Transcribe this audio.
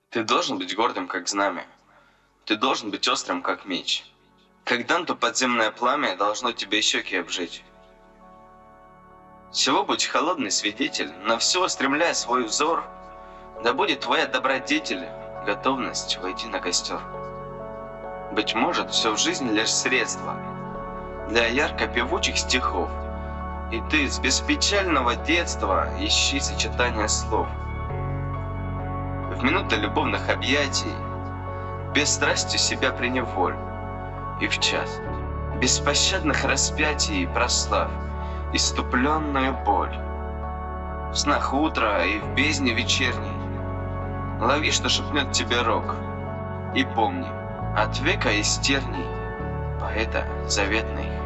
Ты должен быть гордым, как знамя. Ты должен быть острым, как меч. Как Данту подземное пламя должно тебе щеки обжечь. Всего будь холодный свидетель, на все устремляя свой взор, да будет твоя добродетель, готовность войти на костер. Быть может, все в жизни лишь средство для ярко певучих стихов, и ты с беспечального детства ищи сочетания слов. В минуты любовных объятий бесстрастью себя приневоль, и в час беспощадных распятий прославь иступленную боль. В снах утра и в бездне вечерней лови, что шепнет тебе рок, и помни, от века из терний поэта заветный